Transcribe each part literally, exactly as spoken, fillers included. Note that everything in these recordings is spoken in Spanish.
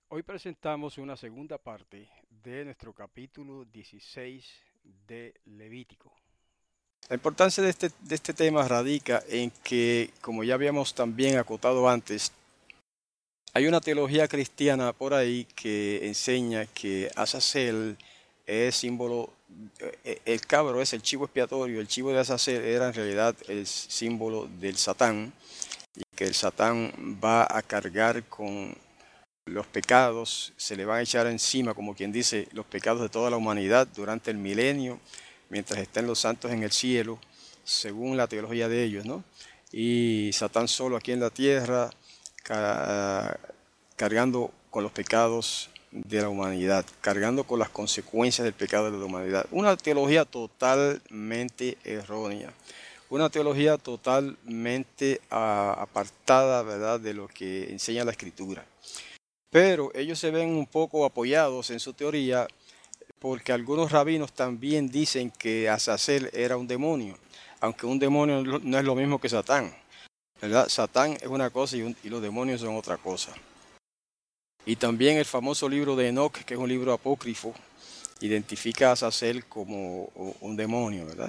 Hoy presentamos una segunda parte de nuestro capítulo dieciséis de Levítico. La importancia de este, de este tema radica en que, como ya habíamos también acotado antes, hay una teología cristiana por ahí que enseña que Azazel es símbolo, eh, el cabro es el chivo expiatorio, el chivo de Azazel era en realidad el símbolo del Satán, y que el Satán va a cargar con los pecados, se le van a echar encima, como quien dice, los pecados de toda la humanidad durante el milenio, mientras estén los santos en el cielo, según la teología de ellos, ¿no? Y Satán solo aquí en la tierra, ca- cargando con los pecados de la humanidad, cargando con las consecuencias del pecado de la humanidad. Una teología totalmente errónea, una teología totalmente ah, apartada, ¿verdad?, de lo que enseña la Escritura. Pero ellos se ven un poco apoyados en su teoría porque algunos rabinos también dicen que Azazel era un demonio, aunque un demonio no es lo mismo que Satán, ¿verdad? Satán es una cosa y, un- y los demonios son otra cosa. Y también el famoso libro de Enoch, que es un libro apócrifo, identifica a Azazel como un demonio, ¿verdad?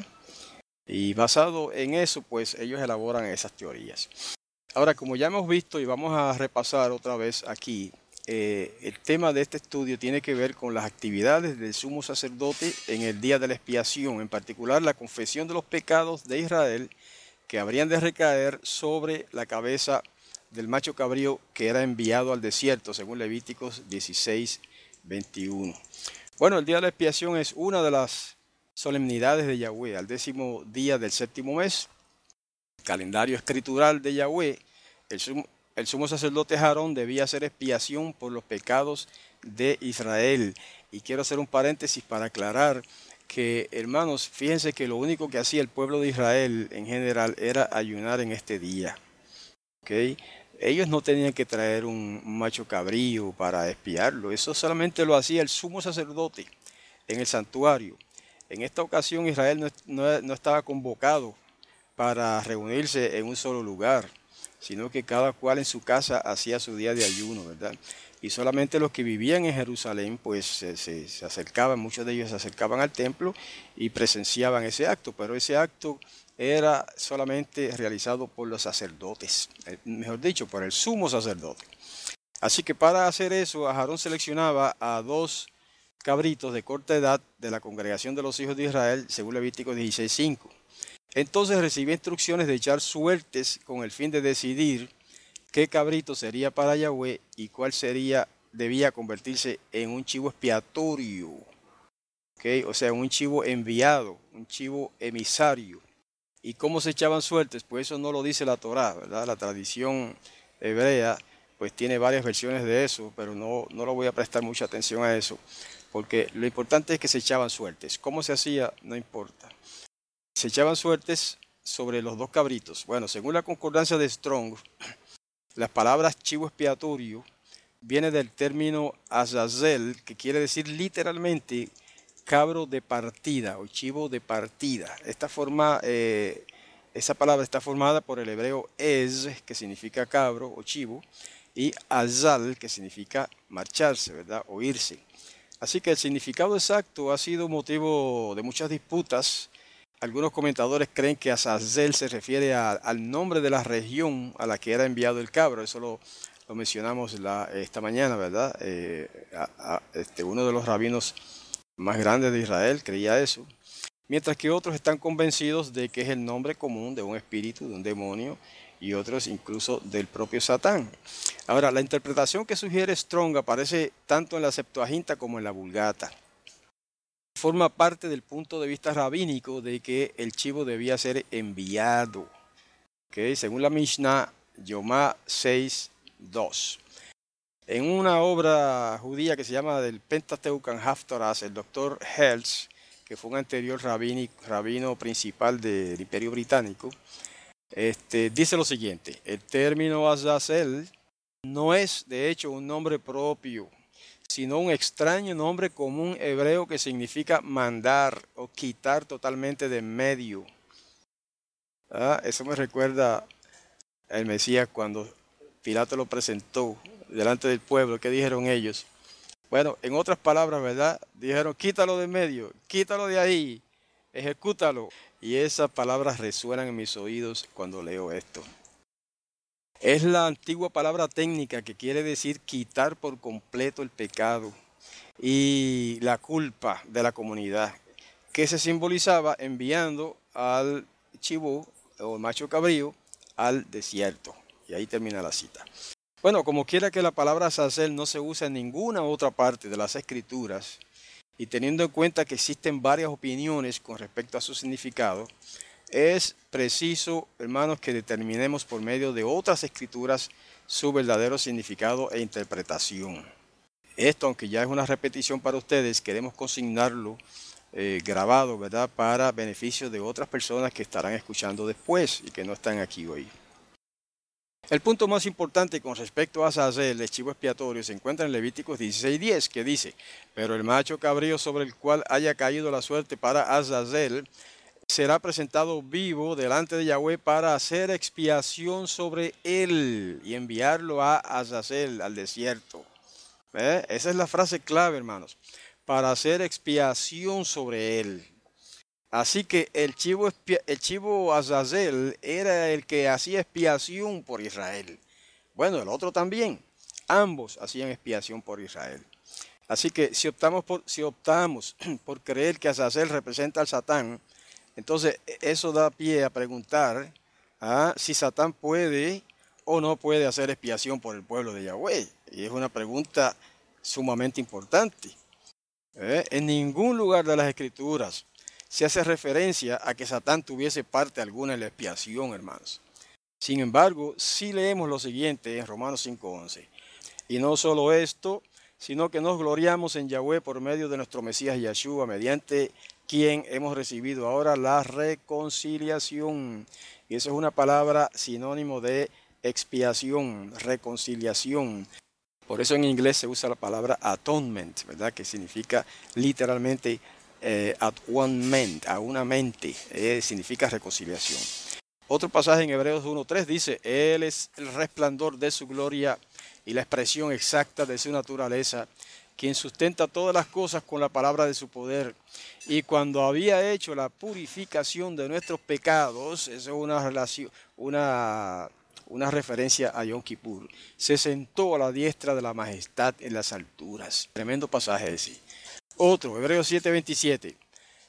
Y basado en eso, pues ellos elaboran esas teorías. Ahora, como ya hemos visto y vamos a repasar otra vez aquí, eh, el tema de este estudio tiene que ver con las actividades del sumo sacerdote en el día de la expiación, en particular la confesión de los pecados de Israel que habrían de recaer sobre la cabeza del macho cabrío que era enviado al desierto, según Levíticos dieciséis, veintiuno. Bueno, el día de la expiación es una de las solemnidades de Yahweh, al décimo día del séptimo mes, calendario escritural de Yahweh. El sumo, el sumo sacerdote Aarón debía hacer expiación por los pecados de Israel. Y quiero hacer un paréntesis para aclarar que, hermanos, fíjense que lo único que hacía el pueblo de Israel en general era ayunar en este día. ¿Okay? Ellos no tenían que traer un macho cabrío para expiarlo. Eso solamente lo hacía el sumo sacerdote en el santuario. En esta ocasión Israel no, no, no estaba convocado para reunirse en un solo lugar, sino que cada cual en su casa hacía su día de ayuno, ¿verdad? Y solamente los que vivían en Jerusalén, pues se, se, se acercaban, muchos de ellos se acercaban al templo y presenciaban ese acto, pero ese acto era solamente realizado por los sacerdotes, eh, mejor dicho, por el sumo sacerdote. Así que para hacer eso, Aarón seleccionaba a dos cabritos de corta edad de la congregación de los hijos de Israel, según Levítico dieciséis cinco. Entonces recibí instrucciones de echar suertes con el fin de decidir qué cabrito sería para Yahweh y cuál sería, debía convertirse en un chivo expiatorio, ¿okay? O sea, un chivo enviado, un chivo emisario. ¿Y cómo se echaban suertes? Pues eso no lo dice la Torá, ¿verdad? La tradición hebrea pues tiene varias versiones de eso, pero no, no lo voy a prestar mucha atención a eso, porque lo importante es que se echaban suertes. ¿Cómo se hacía? No importa. Se echaban suertes sobre los dos cabritos. Bueno, según la concordancia de Strong, las palabras chivo expiatorio viene del término azazel, que quiere decir literalmente cabro de partida o chivo de partida. Esta forma, eh, esa palabra está formada por el hebreo ez, que significa cabro o chivo, y azal, que significa marcharse, ¿verdad? O irse. Así que el significado exacto ha sido motivo de muchas disputas. Algunos comentadores creen que Azazel se refiere a- al nombre de la región a la que era enviado el cabro. Eso lo, lo mencionamos la- esta mañana, ¿verdad? Eh, a- a- este, uno de los rabinos más grandes de Israel creía eso. Mientras que otros están convencidos de que es el nombre común de un espíritu, de un demonio, y otros incluso del propio Satán. Ahora, la interpretación que sugiere Strong aparece tanto en la Septuaginta como en la Vulgata. Forma parte del punto de vista rabínico de que el chivo debía ser enviado, ¿okay? Según la Mishnah, Yomá seis dos. En una obra judía que se llama del Pentateuch and Haftarah, el doctor Hertz, que fue un anterior rabini, rabino principal del Imperio Británico, este, dice lo siguiente: el término Azazel no es de hecho un nombre propio, sino un extraño nombre común hebreo que significa mandar o quitar totalmente de en medio. ¿Ah? Eso me recuerda el Mesías cuando Pilato lo presentó. delante del pueblo, ¿qué dijeron ellos? Bueno, en otras palabras, ¿verdad? Dijeron, quítalo de medio, quítalo de ahí, ejecútalo. Y esas palabras resuenan en mis oídos cuando leo esto. Es la antigua palabra técnica que quiere decir quitar por completo el pecado y la culpa de la comunidad, que se simbolizaba enviando al chivo o macho cabrío al desierto. Y ahí termina la cita. Bueno, como quiera que la palabra azazel no se usa en ninguna otra parte de las escrituras, y teniendo en cuenta que existen varias opiniones con respecto a su significado, es preciso, hermanos, que determinemos por medio de otras escrituras su verdadero significado e interpretación. Esto, aunque ya es una repetición para ustedes, queremos consignarlo eh, grabado, ¿verdad?, para beneficio de otras personas que estarán escuchando después y que no están aquí hoy. El punto más importante con respecto a Azazel, el chivo expiatorio, se encuentra en Levíticos dieciséis diez, que dice, pero el macho cabrío sobre el cual haya caído la suerte para Azazel será presentado vivo delante de Yahweh para hacer expiación sobre él y enviarlo a Azazel, al desierto. ¿Eh? Esa es la frase clave, hermanos, para hacer expiación sobre él. Así que el chivo, el chivo Azazel era el que hacía expiación por Israel. Bueno, el otro también. Ambos hacían expiación por Israel. Así que si optamos por, si optamos por creer que Azazel representa al Satán, entonces eso da pie a preguntar ¿ah? si Satán puede o no puede hacer expiación por el pueblo de Yahweh. Y es una pregunta sumamente importante. ¿Eh? En ningún lugar de las Escrituras se hace referencia a que Satán tuviese parte alguna en la expiación, hermanos. Sin embargo, sí leemos lo siguiente en Romanos cinco once. Y no solo esto, sino que nos gloriamos en Yahweh por medio de nuestro Mesías Yahshua, mediante quien hemos recibido ahora la reconciliación. Y eso es una palabra sinónimo de expiación, reconciliación. Por eso en inglés se usa la palabra atonement, ¿verdad? Que significa literalmente eh, at one ment, a una mente, eh, significa reconciliación. Otro pasaje en Hebreos uno tres dice, Él es el resplandor de su gloria y la expresión exacta de su naturaleza, quien sustenta todas las cosas con la palabra de su poder. Y cuando había hecho la purificación de nuestros pecados, eso es una relación, una... una referencia a Yom Kippur, se sentó a la diestra de la majestad en las alturas. Tremendo pasaje ese. Otro, Hebreos siete veintisiete.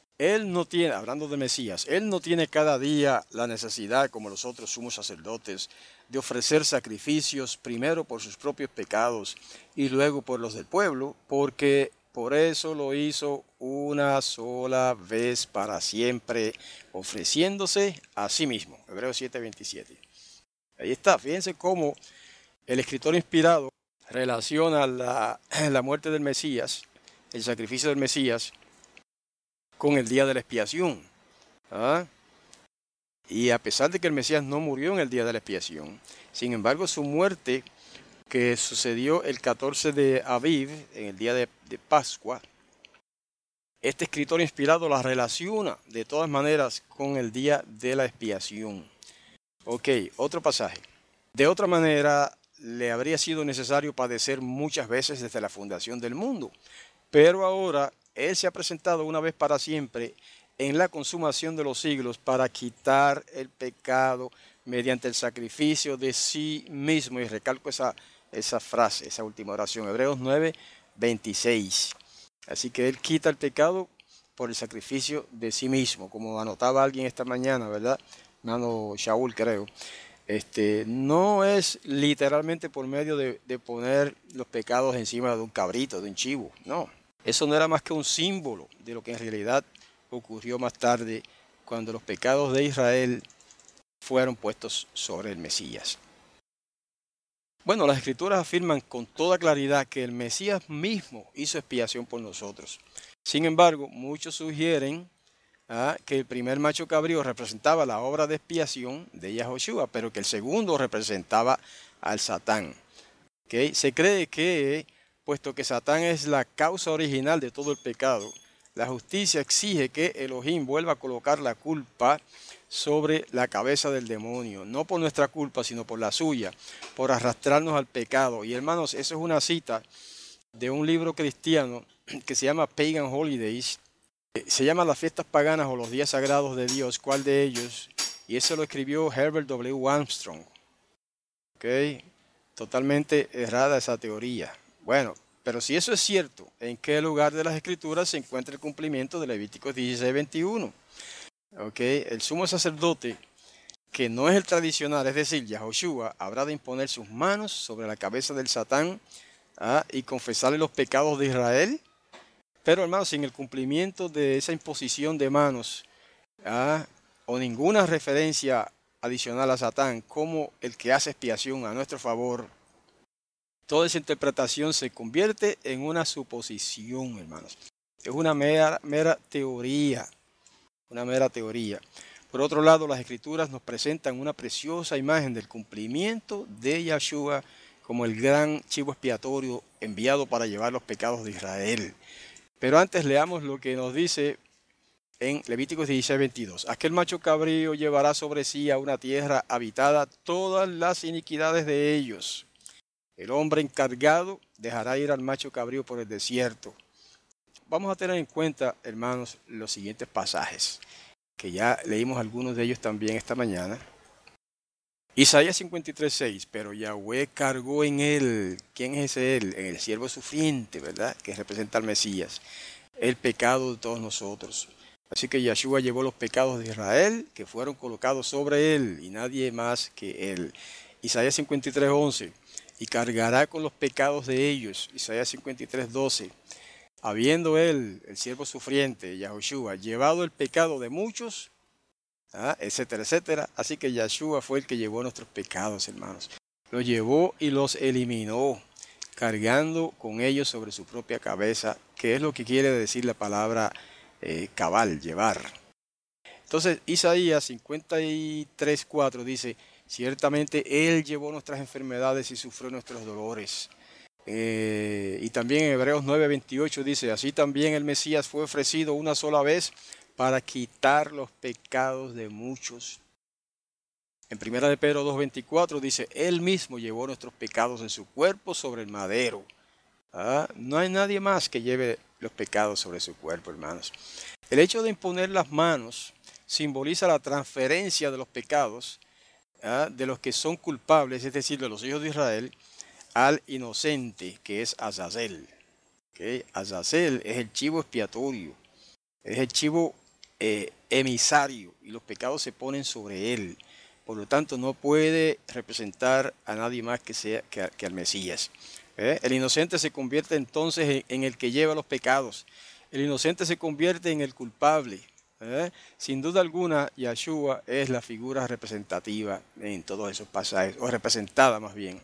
Él no tiene, hablando de Mesías, Él no tiene cada día la necesidad, como los otros sumos sacerdotes, de ofrecer sacrificios primero por sus propios pecados y luego por los del pueblo, porque por eso lo hizo una sola vez para siempre, ofreciéndose a sí mismo. Hebreos siete veintisiete. Ahí está, fíjense cómo el escritor inspirado relaciona la, la muerte del Mesías, el sacrificio del Mesías, con el día de la expiación. ¿Ah? Y a pesar de que el Mesías no murió en el día de la expiación, sin embargo su muerte, que sucedió el catorce de Aviv, en el día de, de Pascua, este escritor inspirado la relaciona de todas maneras con el día de la expiación. Ok, otro pasaje. De otra manera, le habría sido necesario padecer muchas veces desde la fundación del mundo. Pero ahora, Él se ha presentado una vez para siempre en la consumación de los siglos para quitar el pecado mediante el sacrificio de sí mismo. Y recalco esa, esa frase, esa última oración, Hebreos nueve veintiséis. Así que Él quita el pecado por el sacrificio de sí mismo, como anotaba alguien esta mañana, ¿verdad? Hermano Shaul, creo. Este, no es literalmente por medio de, de poner los pecados encima de un cabrito, de un chivo, no. Eso no era más que un símbolo de lo que en realidad ocurrió más tarde cuando los pecados de Israel fueron puestos sobre el Mesías. Bueno, las Escrituras afirman con toda claridad que el Mesías mismo hizo expiación por nosotros. Sin embargo, muchos sugieren ¿Ah? que el primer macho cabrío representaba la obra de expiación de Yahoshua, pero que el segundo representaba al Satán. ¿Okay? Se cree que, puesto que Satán es la causa original de todo el pecado, La justicia exige que Elohim vuelva a colocar la culpa sobre la cabeza del demonio, no por nuestra culpa, sino por la suya, por arrastrarnos al pecado. Y hermanos, eso es una cita de un libro cristiano que se llama Pagan Holidays. Se llama Las fiestas paganas o los días sagrados de Dios, ¿cuál de ellos? Y eso lo escribió Herbert W. Armstrong. ¿Ok? Totalmente errada esa teoría. Bueno, pero si eso es cierto, ¿en qué lugar de las Escrituras se encuentra el cumplimiento de Levíticos dieciséis veintiuno? ¿Ok? El sumo sacerdote, que no es el tradicional, es decir, Yahoshua, habrá de imponer sus manos sobre la cabeza del Satán, ¿ah? y confesarle los pecados de Israel. Pero hermanos, sin el cumplimiento de esa imposición de manos, ¿ah? o ninguna referencia adicional a Satán como el que hace expiación a nuestro favor, toda esa interpretación se convierte en una suposición, hermanos. Es una mera, mera teoría, una mera teoría. Por otro lado, las Escrituras nos presentan una preciosa imagen del cumplimiento de Yahshua como el gran chivo expiatorio enviado para llevar los pecados de Israel. Pero antes leamos lo que nos dice en Levíticos dieciséis veintidós. Aquel macho cabrío llevará sobre sí a una tierra habitada todas las iniquidades de ellos. El hombre encargado dejará ir al macho cabrío por el desierto. Vamos a tener en cuenta, hermanos, los siguientes pasajes, que ya leímos algunos de ellos también esta mañana. Isaías cincuenta y tres seis, pero Yahweh cargó en él. ¿Quién es ese él? En el siervo sufriente, ¿verdad? Que representa al Mesías. El pecado de todos nosotros. Así que Yahshua llevó los pecados de Israel que fueron colocados sobre él y nadie más que él. Isaías cincuenta y tres once, y cargará con los pecados de ellos. Isaías cincuenta y tres doce, habiendo él, el siervo sufriente, Yahoshua, llevado el pecado de muchos, ¿ah? etcétera, etcétera. Así que Yahshua fue el que llevó nuestros pecados, hermanos. Los llevó y los eliminó, cargando con ellos sobre su propia cabeza, que es lo que quiere decir la palabra eh, cabal, llevar. Entonces, Isaías cincuenta y tres cuatro dice, ciertamente Él llevó nuestras enfermedades y sufrió nuestros dolores. Eh, y también en Hebreos nueve veintiocho dice, así también el Mesías fue ofrecido una sola vez para quitar los pecados de muchos. En primera de Pedro dos veinticuatro dice, Él mismo llevó nuestros pecados en su cuerpo sobre el madero. ¿Ah? No hay nadie más que lleve los pecados sobre su cuerpo, hermanos. El hecho de imponer las manos simboliza la transferencia de los pecados, ¿ah? de los que son culpables, es decir, de los hijos de Israel, al inocente, que es Azazel. ¿Okay? Azazel es el chivo expiatorio, es el chivo eh, emisario, y los pecados se ponen sobre él. Por lo tanto, no puede representar a nadie más que, sea, que, que al Mesías. ¿Eh? El inocente se convierte entonces en, en el que lleva los pecados. El inocente se convierte en el culpable. ¿Eh? Sin duda alguna, Yahshua es la figura representativa en todos esos pasajes, o representada más bien.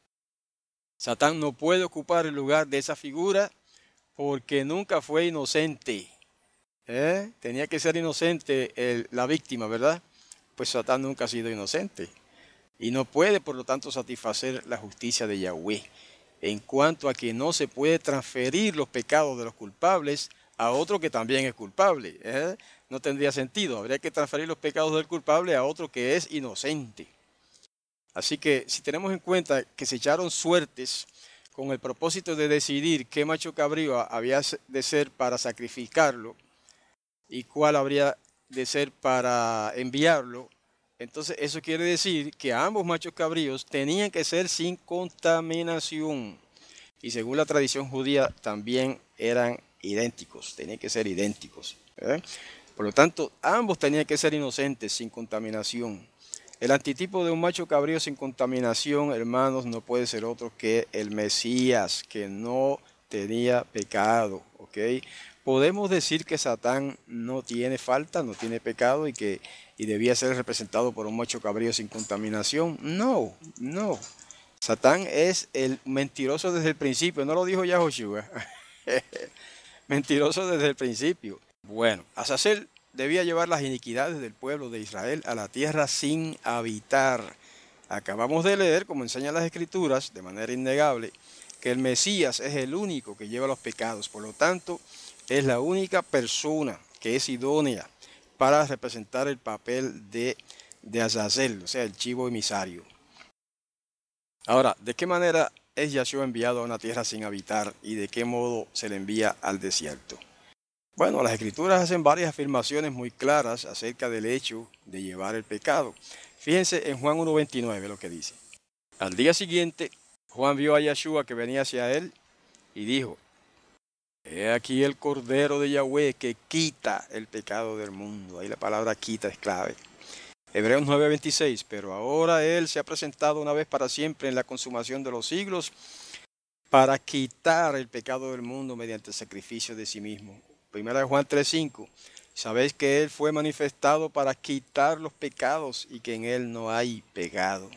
Satán no puede ocupar el lugar de esa figura porque nunca fue inocente. ¿Eh? Tenía que ser inocente el, la víctima, ¿verdad? Pues Satán nunca ha sido inocente. Y no puede, por lo tanto, satisfacer la justicia de Yahweh. En cuanto a que no se puede transferir los pecados de los culpables a otro que también es culpable. ¿Eh? No tendría sentido. Habría que transferir los pecados del culpable a otro que es inocente. Así que si tenemos en cuenta que se echaron suertes con el propósito de decidir qué macho cabrío había de ser para sacrificarlo y cuál habría de ser para enviarlo, entonces eso quiere decir que ambos machos cabríos tenían que ser sin contaminación. Y según la tradición judía también eran idénticos, tenían que ser idénticos. ¿eh? Por lo tanto, ambos tenían que ser inocentes, sin contaminación. El antitipo de un macho cabrío sin contaminación, hermanos, no puede ser otro que el Mesías, que no tenía pecado. ¿ok? Podemos decir que Satán no tiene falta, no tiene pecado y que y debía ser representado por un macho cabrío sin contaminación. No, no. Satán es el mentiroso desde el principio, no lo dijo Yahoshua. Mentiroso desde el principio. Bueno, Azazel debía llevar las iniquidades del pueblo de Israel a la tierra sin habitar. Acabamos de leer, como enseñan las Escrituras, de manera innegable, que el Mesías es el único que lleva los pecados. Por lo tanto, es la única persona que es idónea para representar el papel de, de Azazel, o sea, el chivo emisario. Ahora, ¿de qué manera es Yahshua enviado a una tierra sin habitar y de qué modo se le envía al desierto? Bueno, las escrituras hacen varias afirmaciones muy claras acerca del hecho de llevar el pecado. Fíjense en Juan uno veintinueve lo que dice. Al día siguiente, Juan vio a Yahshua que venía hacia él y dijo: He aquí el Cordero de Yahweh que quita el pecado del mundo. Ahí la palabra quita es clave. Hebreos nueve veintiséis, pero ahora Él se ha presentado una vez para siempre en la consumación de los siglos para quitar el pecado del mundo mediante el sacrificio de sí mismo. Primera de Juan tres cinco, sabéis que Él fue manifestado para quitar los pecados y que en Él no hay pecado.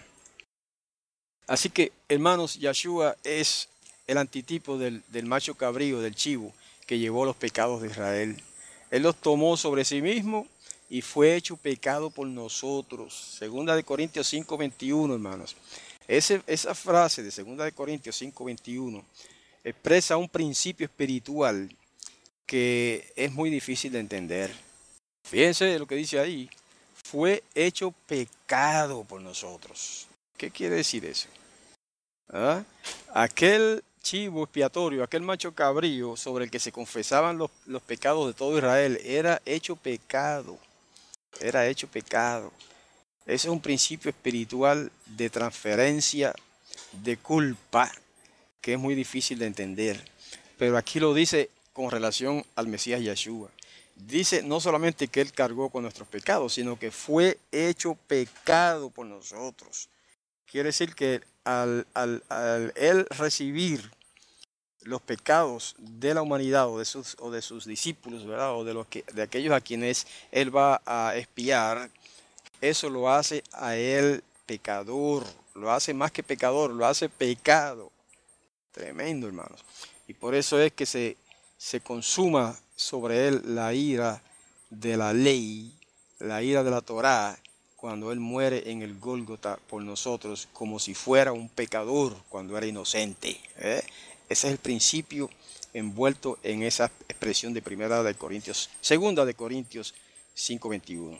Así que, hermanos, Yahshua es el antitipo del, del macho cabrío, del chivo, que llevó los pecados de Israel. Él los tomó sobre sí mismo y fue hecho pecado por nosotros. Segunda de Corintios cinco veintiuno, hermanos. Ese, esa frase de Segunda de Corintios cinco veintiuno expresa un principio espiritual que es muy difícil de entender. Fíjense lo que dice ahí. Fue hecho pecado por nosotros. ¿Qué quiere decir eso? ¿Ah? Aquel chivo expiatorio, aquel macho cabrío sobre el que se confesaban los, los pecados de todo Israel, era hecho pecado. Era hecho pecado. Ese es un principio espiritual de transferencia de culpa que es muy difícil de entender. Pero aquí lo dice con relación al Mesías Yahshua. Dice no solamente que Él cargó con nuestros pecados, sino que fue hecho pecado por nosotros. Quiere decir que al, al, al Él recibir los pecados de la humanidad o de sus, o de sus discípulos, ¿verdad? O de, los que, de aquellos a quienes Él va a expiar, eso lo hace a Él pecador, lo hace más que pecador, lo hace pecado. Tremendo, hermanos. Y por eso es que se, se consuma sobre Él la ira de la ley, la ira de la Torá, cuando Él muere en el Gólgota por nosotros, como si fuera un pecador cuando era inocente. ¿eh? Ese es el principio envuelto en esa expresión de primera de Corintios, segunda de Corintios cinco veintiuno.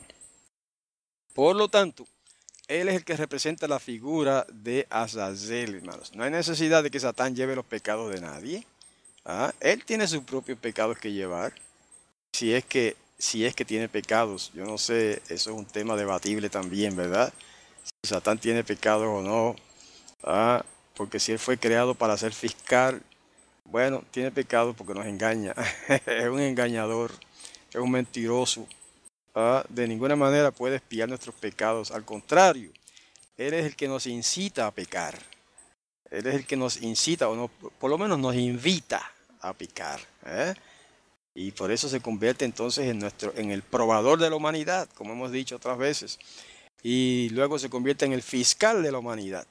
Por lo tanto, Él es el que representa la figura de Azazel, hermanos. No hay necesidad de que Satán lleve los pecados de nadie. ¿ah? Él tiene sus propios pecados que llevar. Si es que, si es que tiene pecados, yo no sé, eso es un tema debatible también, ¿verdad? Si Satán tiene pecados o no. ¿ah? Porque si Él fue creado para ser fiscal, bueno, tiene pecados porque nos engaña. Es un engañador, es un mentiroso. ¿ah? De ninguna manera puede expiar nuestros pecados. Al contrario, Él es el que nos incita a pecar. Él es el que nos incita, o no, por lo menos nos invita a pecar. ¿eh? Y por eso se convierte entonces en, nuestro, en el probador de la humanidad, como hemos dicho otras veces. Y luego se convierte en el fiscal de la humanidad.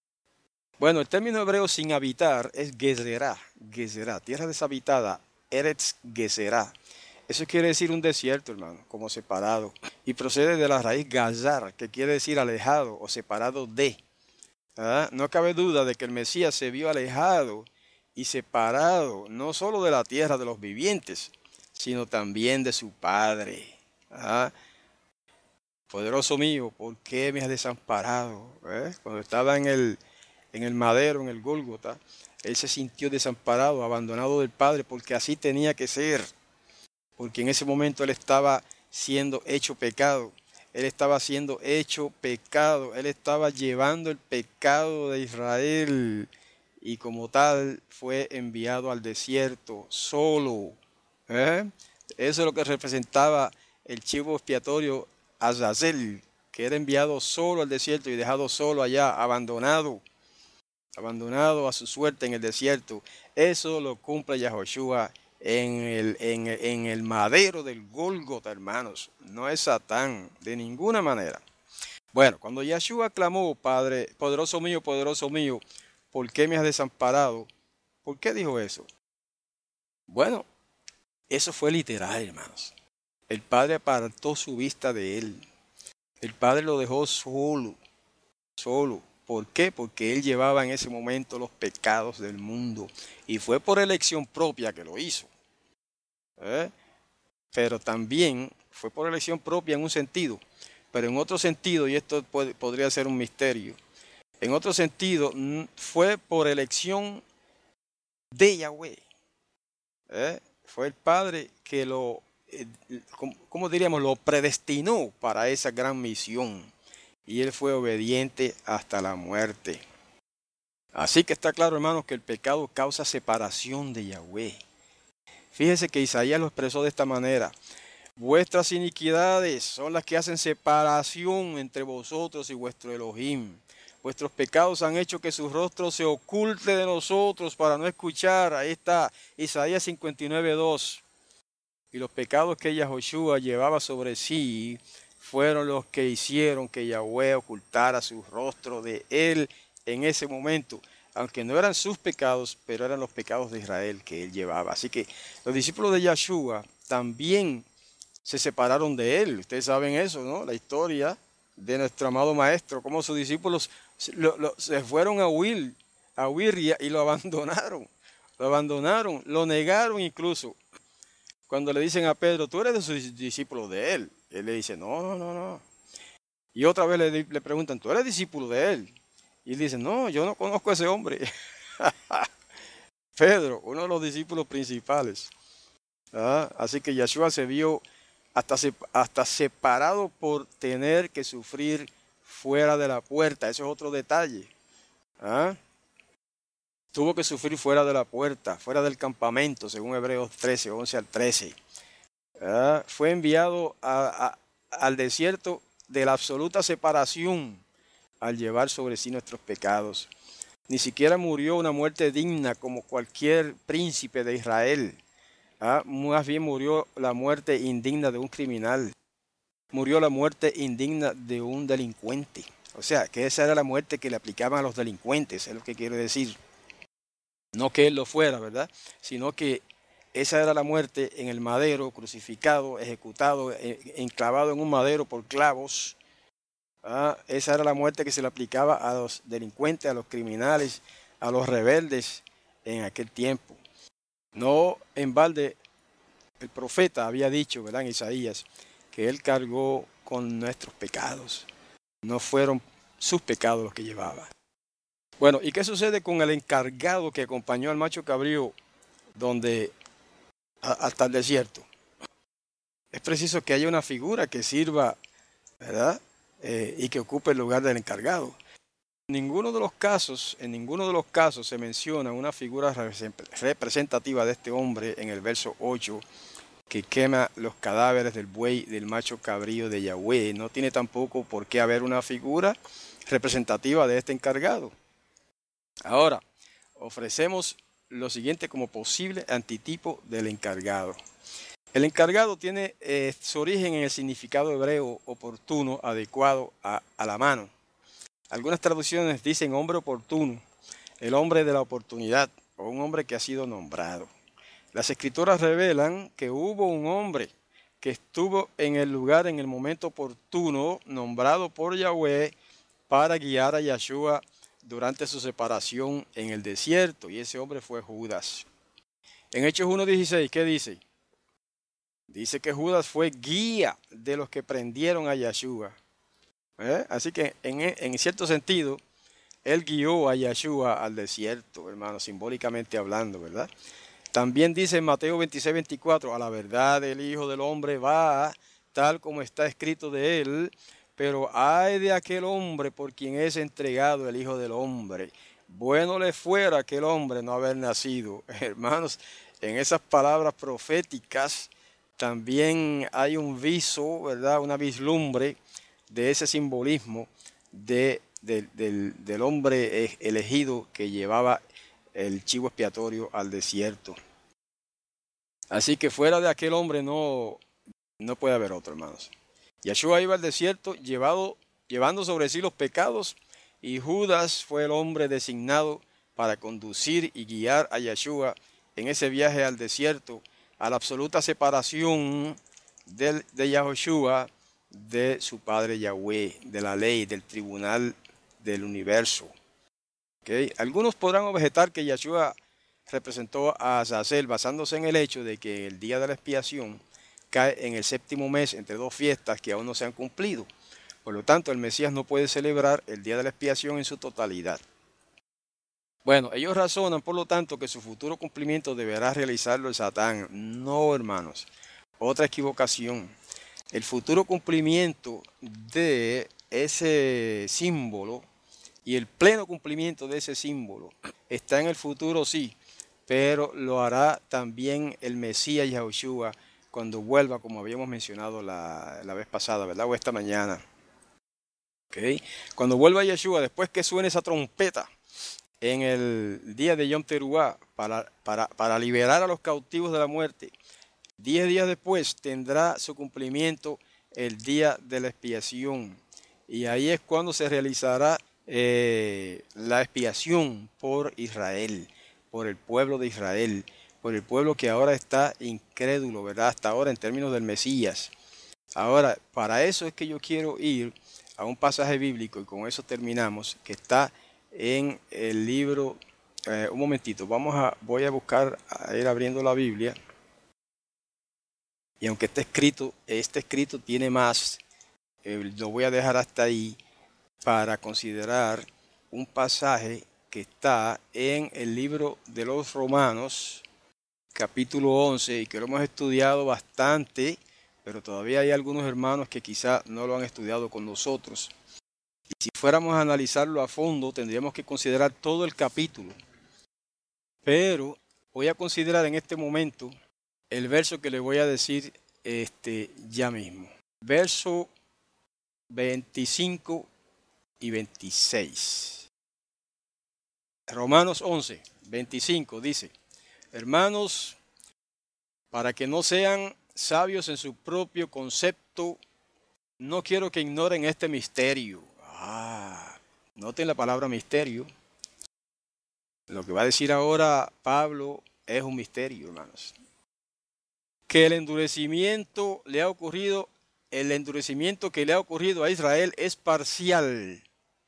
Bueno, el término hebreo sin habitar es Gezerá, Gezerá, tierra deshabitada, Eretz Gezerá. Eso quiere decir un desierto, hermano, como separado. Y procede de la raíz gazar, que quiere decir alejado o separado de. ¿Ah? No cabe duda de que el Mesías se vio alejado y separado, no solo de la tierra de los vivientes, sino también de su Padre. ¿Ah? Poderoso mío, ¿por qué me has desamparado? ¿Eh? Cuando estaba en el, en el madero, en el Gólgota, Él se sintió desamparado, abandonado del Padre, porque así tenía que ser. Porque en ese momento Él estaba siendo hecho pecado. Él estaba siendo hecho pecado. Él estaba llevando el pecado de Israel. Y como tal fue enviado al desierto solo. ¿eh? Eso es lo que representaba el chivo expiatorio Azazel, que era enviado solo al desierto y dejado solo allá, abandonado. Abandonado a su suerte en el desierto. Eso lo cumple Yahoshua en el, en, en el madero del Gólgota, hermanos. No es Satán, de ninguna manera. Bueno, cuando Yahshua clamó, Padre, poderoso mío, poderoso mío, ¿por qué me has desamparado? ¿Por qué dijo eso? Bueno, eso fue literal, hermanos. El Padre apartó su vista de él. El Padre lo dejó solo, solo. ¿Por qué? Porque él llevaba en ese momento los pecados del mundo. Y fue por elección propia que lo hizo. ¿Eh? Pero también fue por elección propia en un sentido. Pero en otro sentido, y esto puede, podría ser un misterio, en otro sentido fue por elección de Yahweh. ¿Eh? Fue el Padre que lo, eh, ¿cómo diríamos? Lo predestinó para esa gran misión. Y él fue obediente hasta la muerte. Así que está claro, hermanos, que el pecado causa separación de Yahweh. Fíjese que Isaías lo expresó de esta manera. Vuestras iniquidades son las que hacen separación entre vosotros y vuestro Elohim. Vuestros pecados han hecho que su rostro se oculte de nosotros para no escuchar. Ahí está Isaías cincuenta y nueve, dos. Y los pecados que Yahoshua llevaba sobre sí fueron los que hicieron que Yahweh ocultara su rostro de él en ese momento. Aunque no eran sus pecados, pero eran los pecados de Israel que él llevaba. Así que los discípulos de Yahshua también se separaron de él. Ustedes saben eso, ¿no? La historia de nuestro amado maestro, cómo sus discípulos lo, lo, se fueron a huir, a huir y, y lo abandonaron. Lo abandonaron, lo negaron incluso. Cuando le dicen a Pedro, tú eres de sus discípulos de él. Él le dice, no, no, no, no. Y otra vez le, le preguntan, ¿tú eres discípulo de él? Y él dice, no, yo no conozco a ese hombre. Pedro, uno de los discípulos principales. ¿Ah? Así que Yahshua se vio hasta, hasta separado por tener que sufrir fuera de la puerta. Eso es otro detalle. ¿Ah? Tuvo que sufrir fuera de la puerta, fuera del campamento, según Hebreos trece, once al trece. ¿Ah? Fue enviado a, a, al desierto de la absoluta separación al llevar sobre sí nuestros pecados. Ni siquiera murió una muerte digna como cualquier príncipe de Israel. ¿Ah? Más bien murió la muerte indigna de un criminal. Murió la muerte indigna de un delincuente. O sea, que esa era la muerte que le aplicaban a los delincuentes, es lo que quiero decir. No que él lo fuera, ¿verdad? Sino que esa era la muerte en el madero, crucificado, ejecutado, enclavado en un madero por clavos. ¿Ah? Esa era la muerte que se le aplicaba a los delincuentes, a los criminales, a los rebeldes en aquel tiempo. No en balde el profeta había dicho, ¿verdad? En Isaías, que él cargó con nuestros pecados. No fueron sus pecados los que llevaba. Bueno, ¿y qué sucede con el encargado que acompañó al macho cabrío donde, a, hasta el desierto? Es preciso que haya una figura que sirva, ¿verdad? Eh, y que ocupe el lugar del encargado. En ninguno de los casos, en ninguno de los casos se menciona una figura representativa de este hombre en el verso ocho que quema los cadáveres del buey del macho cabrío de Yahweh. No tiene tampoco por qué haber una figura representativa de este encargado. Ahora, ofrecemos lo siguiente como posible antitipo del encargado. El encargado tiene eh, su origen en el significado hebreo oportuno, adecuado a, a la mano. Algunas traducciones dicen hombre oportuno, el hombre de la oportunidad o un hombre que ha sido nombrado. Las escrituras revelan que hubo un hombre que estuvo en el lugar en el momento oportuno, nombrado por Yahweh para guiar a Yahshua durante su separación en el desierto, y ese hombre fue Judas. En Hechos uno dieciséis, ¿qué dice? Dice que Judas fue guía de los que prendieron a Yahshua. ¿Eh? Así que en, en cierto sentido, él guió a Yahshua al desierto, hermano, simbólicamente hablando, ¿verdad? También dice en Mateo veintiséis, veinticuatro, a la verdad el Hijo del Hombre va tal como está escrito de él, pero ay de aquel hombre por quien es entregado el Hijo del Hombre. Bueno le fuera aquel hombre no haber nacido. Hermanos, en esas palabras proféticas también hay un viso, ¿verdad? Una vislumbre de ese simbolismo de, de, del, del hombre elegido que llevaba el chivo expiatorio al desierto. Así que fuera de aquel hombre no, no puede haber otro, hermanos. Yahshua iba al desierto llevado, llevando sobre sí los pecados, y Judas fue el hombre designado para conducir y guiar a Yahshua en ese viaje al desierto, a la absoluta separación de, de Yahoshua de su padre Yahweh, de la ley, del tribunal del universo. ¿Okay? Algunos podrán objetar que Yeshua representó a Azazel basándose en el hecho de que el día de la expiación cae en el séptimo mes entre dos fiestas que aún no se han cumplido. Por lo tanto, el Mesías no puede celebrar el día de la expiación en su totalidad. Bueno, ellos razonan, por lo tanto, que su futuro cumplimiento deberá realizarlo el Satán. No, hermanos. Otra equivocación. El futuro cumplimiento de ese símbolo y el pleno cumplimiento de ese símbolo está en el futuro, sí, pero lo hará también el Mesías Yahushua cuando vuelva, como habíamos mencionado la, la vez pasada, ¿verdad? O esta mañana. ¿Okay? Cuando vuelva Yeshua, después que suene esa trompeta en el día de Yom Teruah para, para, para liberar a los cautivos de la muerte, diez días después tendrá su cumplimiento el día de la expiación. Y ahí es cuando se realizará eh, la expiación por Israel, por el pueblo de Israel, por el pueblo que ahora está incrédulo, ¿verdad? Hasta ahora en términos del Mesías. Ahora, para eso es que yo quiero ir a un pasaje bíblico, y con eso terminamos, que está en el libro, eh, un momentito, vamos a, voy a buscar, a ir abriendo la Biblia, y aunque este escrito, este escrito tiene más, eh, lo voy a dejar hasta ahí para considerar un pasaje que está en el libro de los Romanos, capítulo once, y que lo hemos estudiado bastante, pero todavía hay algunos hermanos que quizá no lo han estudiado con nosotros. Y si fuéramos a analizarlo a fondo, tendríamos que considerar todo el capítulo. Pero voy a considerar en este momento el verso que le voy a decir este, ya mismo. Verso veinticinco y veintiséis. Romanos once, veinticinco dice: hermanos, para que no sean sabios en su propio concepto, no quiero que ignoren este misterio. Ah, noten la palabra misterio. Lo que va a decir ahora Pablo es un misterio, hermanos. Que el endurecimiento le ha ocurrido, el endurecimiento que le ha ocurrido a Israel es parcial,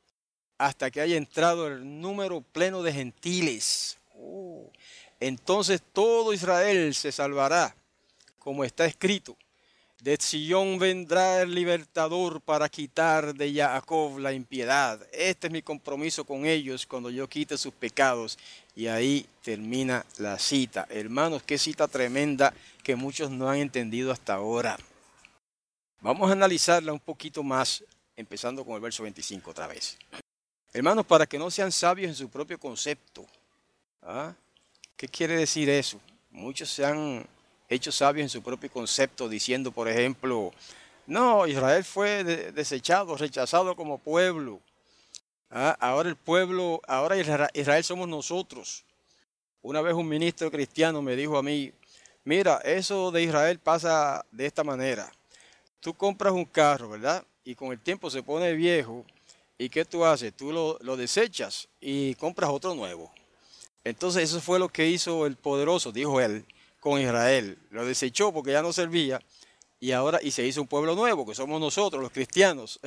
hasta que haya entrado el número pleno de gentiles. Oh, entonces todo Israel se salvará, como está escrito: de Sion vendrá el libertador para quitar de Jacob la impiedad. Este es mi compromiso con ellos cuando yo quite sus pecados. Y ahí termina la cita. Hermanos, qué cita tremenda que muchos no han entendido hasta ahora. Vamos a analizarla un poquito más, empezando con el verso veinticinco otra vez. Hermanos, para que no sean sabios en su propio concepto. ¿Ah? ¿Qué quiere decir eso? Muchos se han hechos sabios en su propio concepto, diciendo, por ejemplo, no, Israel fue de desechado, rechazado como pueblo. Ah, ahora el pueblo, ahora Israel somos nosotros. Una vez un ministro cristiano me dijo a mí: mira, eso de Israel pasa de esta manera. Tú compras un carro, ¿verdad? Y con el tiempo se pone viejo. ¿Y qué tú haces? Tú lo, lo desechas y compras otro nuevo. Entonces eso fue lo que hizo el poderoso, dijo él, con Israel. Lo desechó porque ya no servía, y ahora y se hizo un pueblo nuevo, que somos nosotros, los cristianos.